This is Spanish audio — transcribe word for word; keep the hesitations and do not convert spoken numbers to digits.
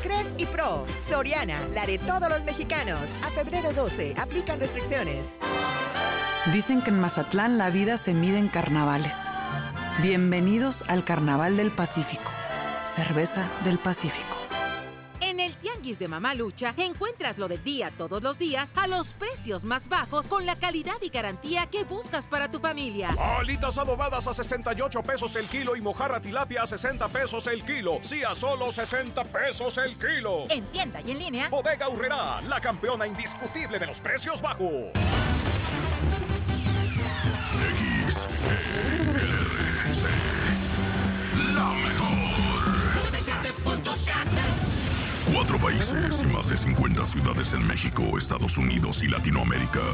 Crest y Pro. Soriana, la de todos los mexicanos. A febrero doce, aplican restricciones. Dicen que en Mazatlán la vida se mide en carnavales. Bienvenidos al Carnaval del Pacífico. Cerveza del Pacífico. En el Tianguis de Mamalucha encuentras lo del día todos los días a los precios más bajos con la calidad y garantía que buscas para tu familia. Alitas adobadas a sesenta y ocho pesos el kilo y mojarra tilapia a sesenta pesos el kilo. Sí, a solo sesenta pesos el kilo. En tienda y en línea. Bodega Aurrerá, la campeona indiscutible de los precios bajos. X E L C, la mejor. noventa y siete punto siete. Cuatro países y más de cincuenta ciudades en México, Estados Unidos y Latinoamérica.